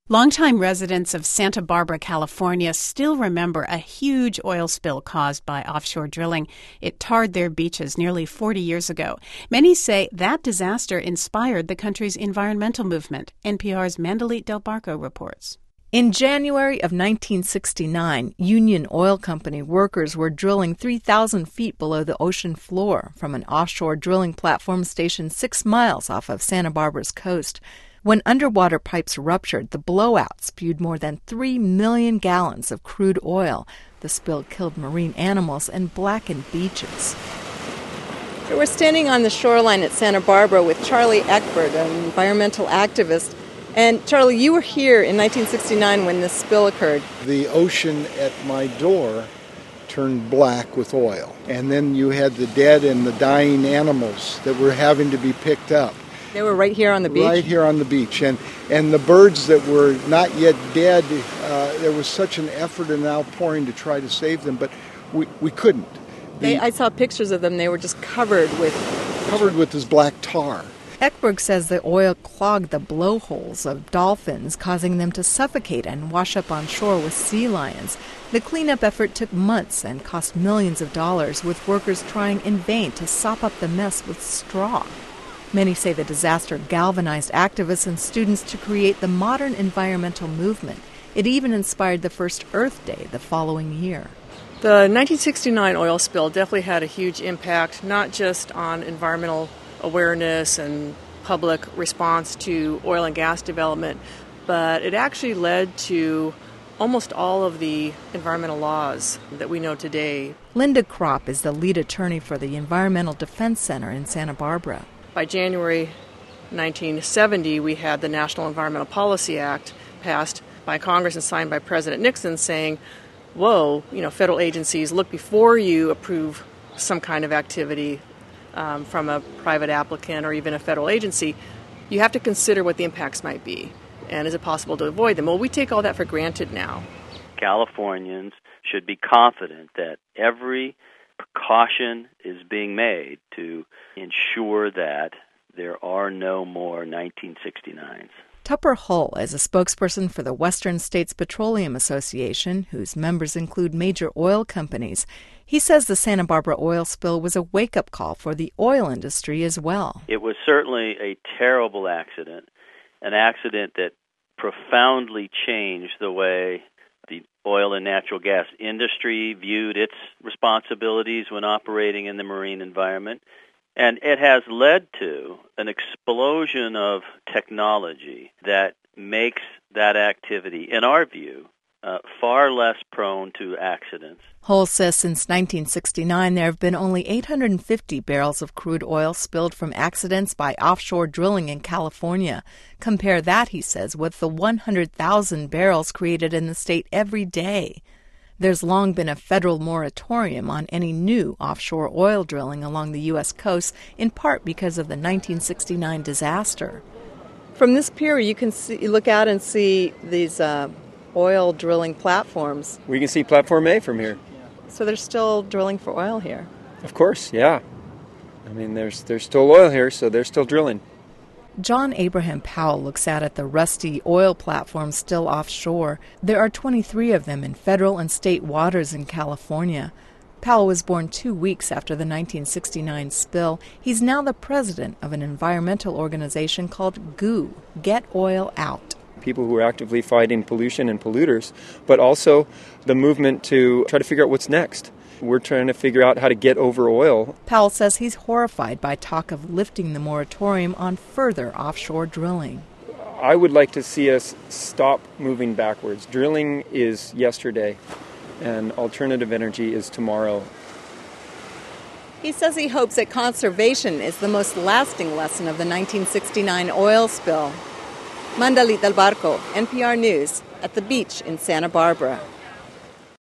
Longtime residents of Santa Barbara, California, still remember a huge oil spill caused by offshore drilling. It tarred their beaches nearly 40 years ago. Many say that disaster inspired the country's environmental movement. NPR's Mandalit Del Barco reports. In January of 1969, Union Oil Company workers were drilling 3,000 feet below the ocean floor from an offshore drilling platform stationed 6 miles off of Santa Barbara's coast. When underwater pipes ruptured, the blowout spewed more than 3 million gallons of crude oil. The spill killed marine animals and blackened beaches. So we're standing on the shoreline at Santa Barbara with Charlie Eckberg, an environmental activist. And Charlie, you were here in 1969 when this spill occurred. The ocean at my door turned black with oil. And then you had the dead and the dying animals that were having to be picked up. They were right here on the beach? Right here on the beach. And the birds that were not yet dead, there was such an effort and outpouring to try to save them, but we couldn't. I saw pictures of them. They were just covered with this black tar. Eckberg says the oil clogged the blowholes of dolphins, causing them to suffocate and wash up on shore with sea lions. The cleanup effort took months and cost millions of dollars, with workers trying in vain to sop up the mess with straw. Many say the disaster galvanized activists and students to create the modern environmental movement. It even inspired the first Earth Day the following year. The 1969 oil spill definitely had a huge impact, not just on environmental awareness and public response to oil and gas development, but it actually led to almost all of the environmental laws that we know today. Linda Kropp is the lead attorney for the Environmental Defense Center in Santa Barbara. By January 1970, we had the National Environmental Policy Act passed by Congress and signed by President Nixon saying, whoa, federal agencies, look before you approve some kind of activity from a private applicant or even a federal agency. You have to consider what the impacts might be, and is it possible to avoid them? Well, we take all that for granted now. Californians should be confident that every precaution is being made to ensure that there are no more 1969s. Tupper Hull is a spokesperson for the Western States Petroleum Association, whose members include major oil companies. He says the Santa Barbara oil spill was a wake-up call for the oil industry as well. It was certainly a terrible accident, an accident that profoundly changed the way the oil and natural gas industry viewed its responsibilities when operating in the marine environment. And it has led to an explosion of technology that makes that activity, in our view, far less prone to accidents. Hull says since 1969 there have been only 850 barrels of crude oil spilled from accidents by offshore drilling in California. Compare that, he says, with the 100,000 barrels created in the state every day. There's long been a federal moratorium on any new offshore oil drilling along the U.S. coast, in part because of the 1969 disaster. From this pier, you can look out and see these oil drilling platforms. We can see Platform A from here. So they're still drilling for oil here? Of course, yeah. I mean, there's still oil here, so they're still drilling. John Abraham Powell looks out at the rusty oil platforms still offshore. There are 23 of them in federal and state waters in California. Powell was born 2 weeks after the 1969 spill. He's now the president of an environmental organization called GOO, Get Oil Out. People who are actively fighting pollution and polluters, but also the movement to try to figure out what's next. We're trying to figure out how to get over oil. Powell says he's horrified by talk of lifting the moratorium on further offshore drilling. I would like to see us stop moving backwards. Drilling is yesterday, and alternative energy is tomorrow. He says he hopes that conservation is the most lasting lesson of the 1969 oil spill. Mandalit Del Barco, NPR News, at the beach in Santa Barbara.